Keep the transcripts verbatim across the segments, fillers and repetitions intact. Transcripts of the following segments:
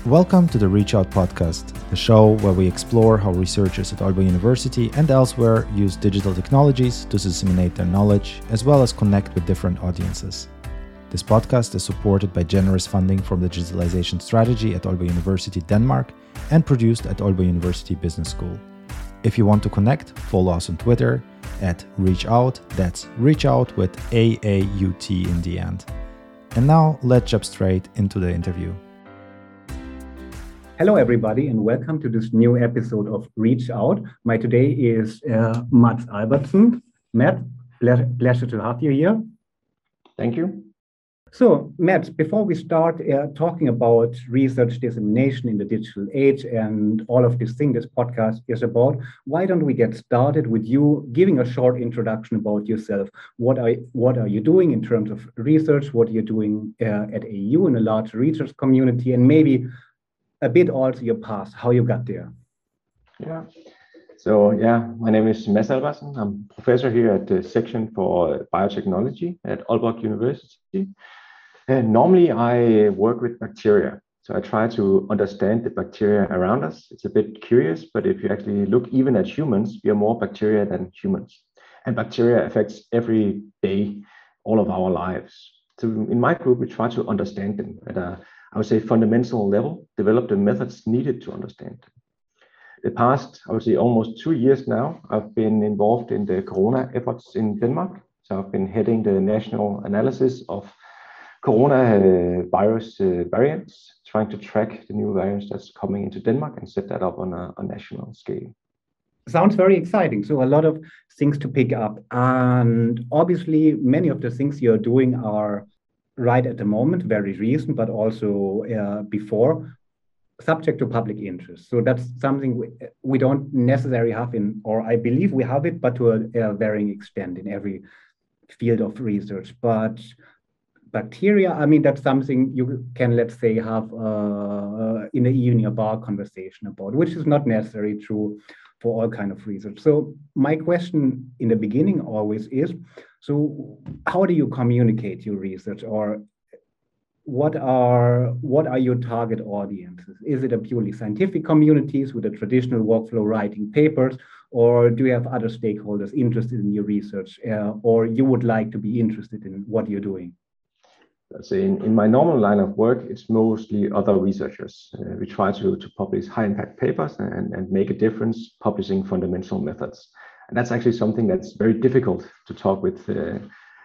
Welcome to the Reach Out podcast, the show where we explore how researchers at Aalborg University and elsewhere use digital technologies to disseminate their knowledge, as well as connect with different audiences. This podcast is supported by generous funding from the Digitalization Strategy at Aalborg University, Denmark, and produced at Aalborg University Business School. If you want to connect, follow us on Twitter at Reach Out. That's Reach Out with A A U T in the end. And now let's jump straight into the interview. Hello, everybody, and welcome to this new episode of Reach Out. My today is uh, Mats Albertsen. Matt, ple- pleasure to have you here. Thank you. So, Matt, before we start uh, talking about research dissemination in the digital age and all of this thing this podcast is about, why don't we get started with you giving a short introduction about yourself? What are what are you doing in terms of research? What are you doing uh, at A U in a large research community, and maybe a bit also your past, how you got there. Yeah. So yeah, my name is Mads Albertsen. I'm professor here at the section for biotechnology at Aalborg University. And normally I work with bacteria. So I try to understand the bacteria around us. It's a bit curious, but if you actually look even at humans, we are more bacteria than humans. And bacteria affects every day, all of our lives. So in my group, we try to understand them at a I would say, fundamental level, develop the methods needed to understand. The past, I would say, almost two years now, I've been involved in the corona efforts in Denmark. So I've been heading the national analysis of corona uh, virus uh, variants, trying to track the new variants that's coming into Denmark and set that up on a, a national scale. Sounds very exciting. So a lot of things to pick up. And obviously, many of the things you're doing are right at the moment, very recent, but also uh, before, subject to public interest. So that's something we, we don't necessarily have in, or I believe we have it, but to a, a varying extent in every field of research. But bacteria, I mean, that's something you can, let's say, have uh, in the evening a bar conversation about, which is not necessarily true for all kind of research. So my question in the beginning always is, so how do you communicate your research, or what are what are your target audiences? Is it a purely scientific communities with a traditional workflow writing papers, or do you have other stakeholders interested in your research, uh, or you would like to be interested in what you're doing? So in, in my normal line of work, it's mostly other researchers. Uh, we try to, to publish high impact papers and, and make a difference publishing fundamental methods. And that's actually something that's very difficult to talk with uh,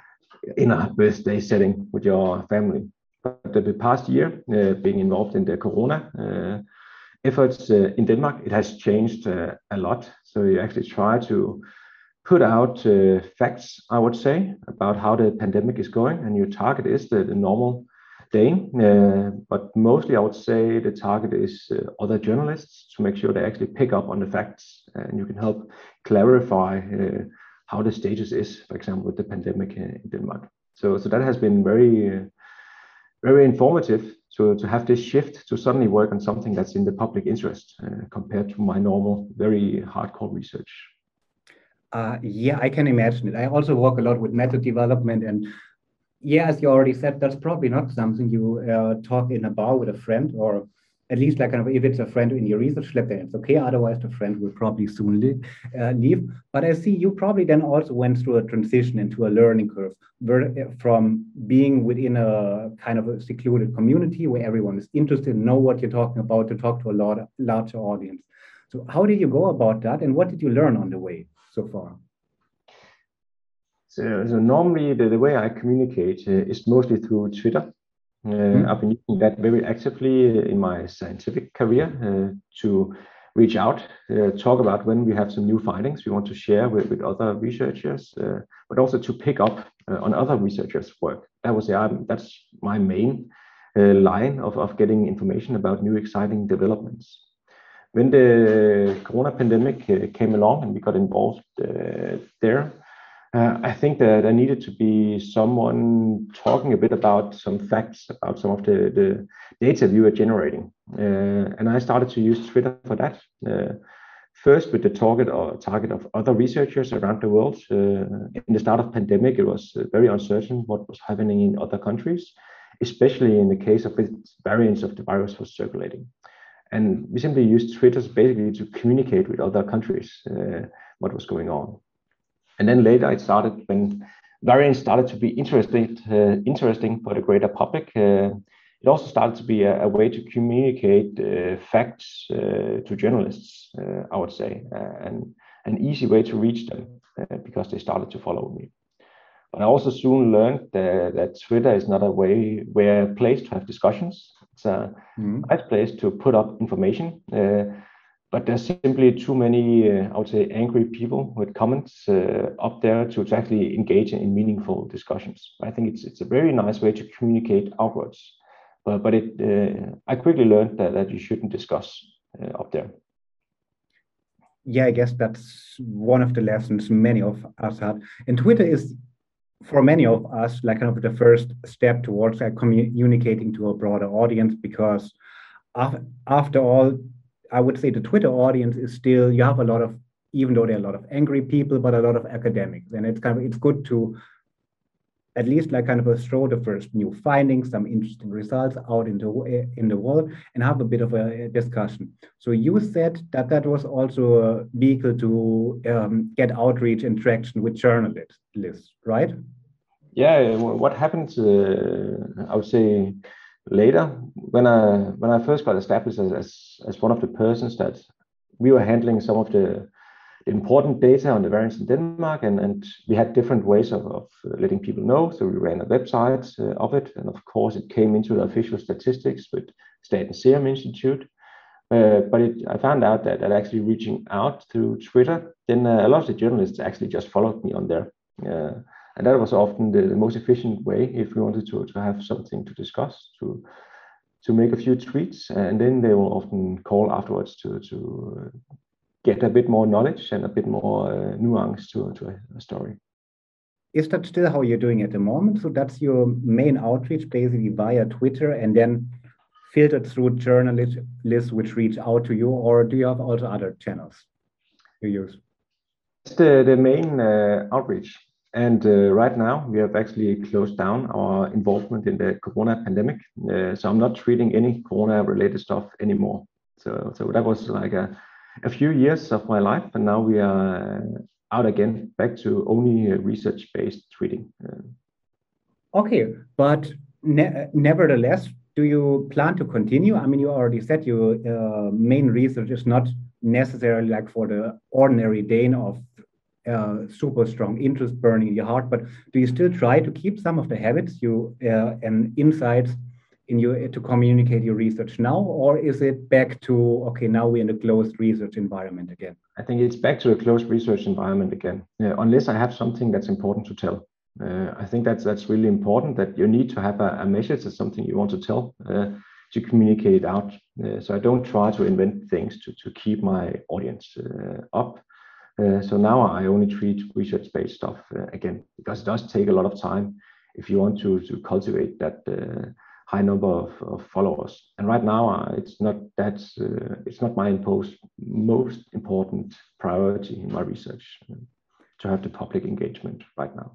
in a birthday setting with your family. But the past year, uh, being involved in the corona uh, efforts uh, in Denmark, it has changed uh, a lot. So you actually try to put out uh, facts, I would say, about how the pandemic is going, and your target is the, the normal Dane. Uh, but mostly, I would say the target is uh, other journalists to make sure they actually pick up on the facts, and you can help clarify uh, how the status is, for example, with the pandemic in Denmark. So, so that has been very, uh, very informative to, to have this shift to suddenly work on something that's in the public interest uh, compared to my normal, very hardcore research. Uh, yeah, I can imagine it. I also work a lot with method development, and yeah, as you already said, that's probably not something you uh, talk in a bar with a friend, or at least like kind of if it's a friend in your research lab, then it's okay. Otherwise, the friend will probably soon leave. Uh, leave. But I see you probably then also went through a transition into a learning curve where, from being within a kind of a secluded community where everyone is interested and know what you're talking about to talk to a lot larger audience. So how did you go about that, and what did you learn on the way so far? So, so normally the, the way I communicate uh, is mostly through Twitter. Uh, mm-hmm. I've been using that very actively in my scientific career uh, to reach out, uh, talk about when we have some new findings we want to share with, with other researchers, uh, but also to pick up uh, on other researchers' work. That was yeah, that's my main uh, line of, of getting information about new exciting developments. When the corona pandemic uh, came along and we got involved uh, there, uh, I think that there needed to be someone talking a bit about some facts about some of the, the data we were generating. Uh, and I started to use Twitter for that. Uh, first with the target or target of other researchers around the world. Uh, in the start of pandemic, it was very uncertain what was happening in other countries. especially in the case of which variants of the virus was circulating. And we simply used Twitter basically to communicate with other countries uh, what was going on. And then later it started when variants started to be interesting, uh, interesting for the greater public. Uh, it also started to be a, a way to communicate uh, facts uh, to journalists, uh, I would say, uh, and an easy way to reach them uh, because they started to follow me. But I also soon learned that, that Twitter is not a way where a place to have discussions. It's a mm-hmm. nice place to put up information. Uh, But there's simply too many, uh, I would say, angry people with comments uh, up there to, to actually engage in meaningful discussions. I think it's it's a very nice way to communicate outwards. But but it, uh, I quickly learned that, that you shouldn't discuss uh, up there. Yeah, I guess that's one of the lessons many of us had. And Twitter is, for many of us, like kind of the first step towards uh, communicating to a broader audience, because af- after all, I would say the Twitter audience is still, you have a lot of, even though there are a lot of angry people, but a lot of academics. And it's kind of, it's good to at least like kind of a throw the first new findings, some interesting results out into in the world and have a bit of a discussion. So you said that that was also a vehicle to um, get outreach and traction with journalists, right? Yeah, what happened, uh, I would say, later, when I when I first got established as, as as one of the persons that we were handling some of the important data on the variants in Denmark, and, and we had different ways of, of letting people know. So we ran a website uh, of it, and of course it came into the official statistics with Statens Serum Institute. Uh, but it, I found out that, that actually reaching out through Twitter, then uh, a lot of the journalists actually just followed me on there. Uh, And that was often the, the most efficient way if we wanted to, to have something to discuss, to to make a few tweets, and then they will often call afterwards to, to get a bit more knowledge and a bit more uh, nuance to, to a, a story. Is that still how you're doing at the moment? So that's your main outreach, basically via Twitter, and then filtered through journalists which reach out to you, or do you have also other channels you use? It's the, the main uh, outreach. And uh, right now, we have actually closed down our involvement in the Corona pandemic. Uh, so I'm not treating any Corona-related stuff anymore. So, so that was like a, a few years of my life, and now we are out again, back to only uh, research-based tweeting. Uh, okay, but ne- nevertheless, do you plan to continue? I mean, you already said your uh, main research is not necessarily like for the ordinary Dane of Uh, super strong interest burning in your heart, but do you still try to keep some of the habits you uh, and insights in your to communicate your research now, or is it back to okay, now we're in a closed research environment again? I think it's back to a closed research environment again, yeah, unless I have something that's important to tell. Uh, I think that's that's really important, that you need to have a, a message or something you want to tell uh, to communicate it out. Uh, so I don't try to invent things to to keep my audience uh, up. Uh, so now I only treat research-based stuff uh, again, because it does take a lot of time if you want to, to cultivate that uh, high number of, of followers. And right now, uh, it's not that uh, it's not my imposed most important priority in my research uh, to have the public engagement right now.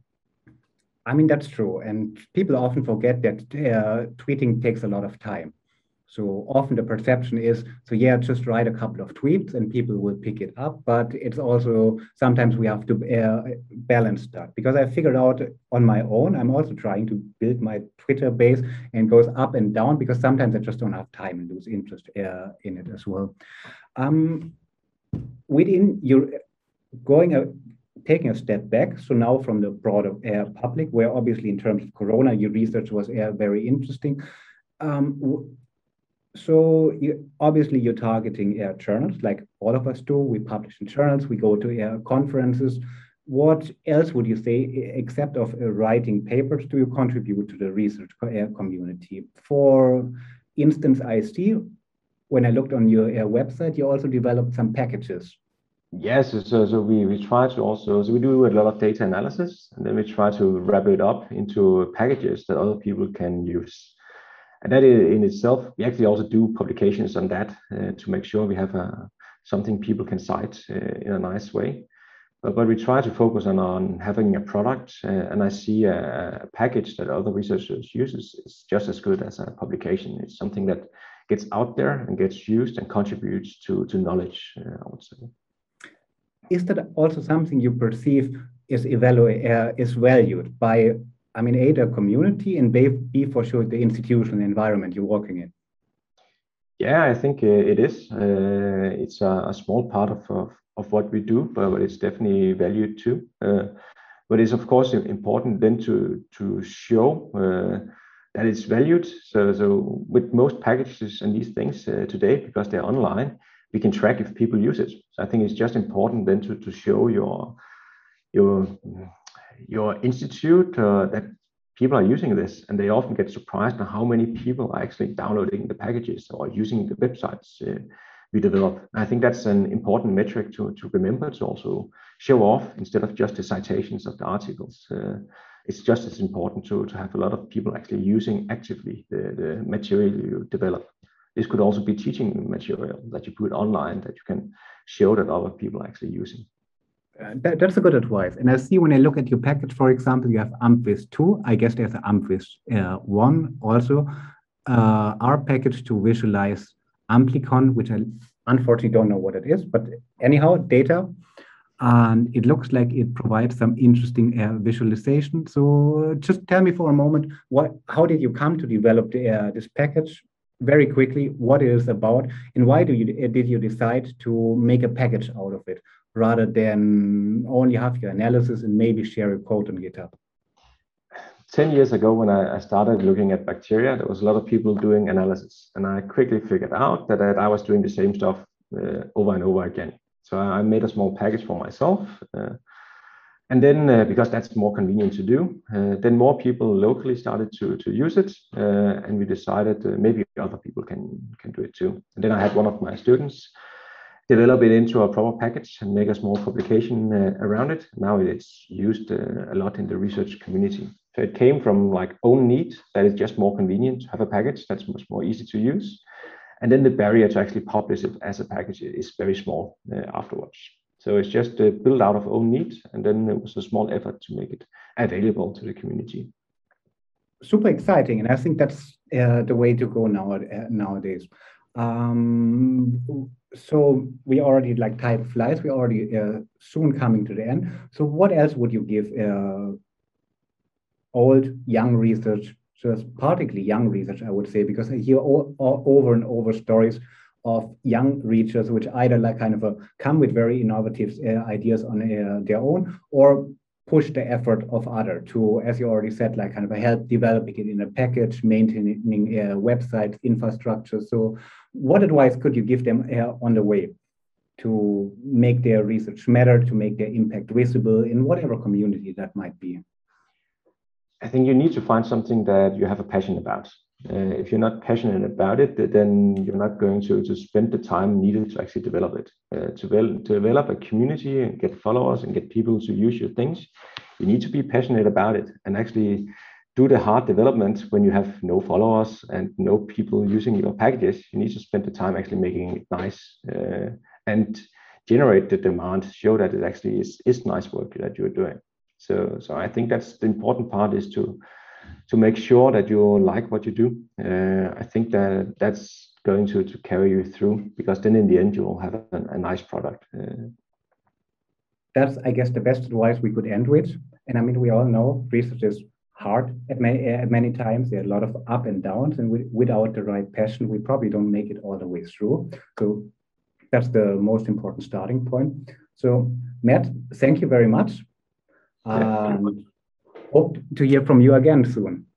I mean, that's true, and people often forget that uh, tweeting takes a lot of time. So often the perception is, so yeah, just write a couple of tweets and people will pick it up. But it's also, sometimes we have to uh, balance that, because I figured out on my own, I'm also trying to build my Twitter base, and goes up and down because sometimes I just don't have time and lose interest uh, in it as well. Um, within your going, a, taking a step back, so now from the broader uh, public, where obviously in terms of Corona, your research was uh, very interesting. Um, So you, obviously you're targeting uh, journals, like all of us do. We publish in journals, we go to uh, conferences. What else would you say, except of uh, writing papers, do you contribute to the research uh, community? For instance, I see when I looked on your uh, website, you also developed some packages. Yes, so, so we, we try to also, so we do a lot of data analysis, and then we try to wrap it up into packages that other people can use. And that in itself, we actually also do publications on that uh, to make sure we have a, something people can cite uh, in a nice way. But, but we try to focus on, on having a product, uh, and I see a, a package that other researchers use is just as good as a publication. It's something that gets out there and gets used and contributes to, to knowledge, uh, I would say. Is that also something you perceive is evaluate uh, is valued by, I mean, A, the community, and B, B for sure the institutional environment you're working in? Yeah, I think uh, it is. Uh, it's a, a small part of, of of what we do, but, but it's definitely valued too. Uh, but it's of course important then to to show uh, that it's valued. So so with most packages and these things uh, today, because they're online, we can track if people use it. So I think it's just important then to to show your your your institute uh, that people are using this, and they often get surprised on how many people are actually downloading the packages or using the websites uh, we develop. I think that's an important metric to, to remember, to also show off instead of just the citations of the articles. Uh, it's just as important to, to have a lot of people actually using actively the, the material you develop. This could also be teaching material that you put online that you can show that other people are actually using. Uh, that, that's a good advice. And I see when I look at your package, for example, you have AMPVis two. I guess there's an AMPVis uh, one also. Uh, our package to visualize Amplicon, which I unfortunately don't know what it is, but anyhow, data. And it looks like it provides some interesting uh, visualization. So just tell me for a moment, what, how did you come to develop the, uh, this package? Very quickly, what it is about, and why do you did you decide to make a package out of it, rather than only have your analysis and maybe share a code on GitHub? ten years ago, when I, I started looking at bacteria, there was a lot of people doing analysis. And I quickly figured out that, that I was doing the same stuff uh, over and over again. So I made a small package for myself. Uh, and then, uh, because that's more convenient to do, uh, then more people locally started to, to use it. Uh, and we decided uh, maybe other people can, can do it too. And then I had one of my students develop it into a proper package and make a small publication uh, around it. Now it's used uh, a lot in the research community. So it came from like own need, that it's just more convenient to have a package that's much more easy to use. And then the barrier to actually publish it as a package is very small uh, afterwards. So it's just uh, built out of own need, and then it was a small effort to make it available to the community. Super exciting, and I think that's uh, the way to go now, uh, nowadays. Um, so we already like time flies. We already uh, soon coming to the end. So what else would you give uh, old, young researchers, particularly young research, I would say, because I hear all, all, over and over stories of young researchers which either like kind of a, come with very innovative uh, ideas on uh, their own, or push the effort of other to, as you already said, like kind of a help developing it in a package, maintaining uh, websites, infrastructure. So what advice could you give them uh, on the way to make their research matter, to make their impact visible in whatever community that might be? I think you need to find something that you have a passion about. Uh, if you're not passionate about it, then you're not going to, to spend the time needed to actually develop it. Uh, to, well, to develop a community and get followers and get people to use your things, you need to be passionate about it and actually do the hard development when you have no followers and no people using your packages. You need to spend the time actually making it nice uh, and generate the demand, show that it actually is, is nice work that you're doing. So, so I think that's the important part, is to to make sure that you like what you do. Uh, I think that that's going to, to carry you through, because then in the end you will have a, a nice product. Uh, that's, I guess, the best advice we could end with. And I mean, we all know research is hard at many, at many times. There are a lot of up and downs, and we, without the right passion, we probably don't make it all the way through. So that's the most important starting point. So Matt, thank you very much. Yeah, um, hope to hear from you again soon.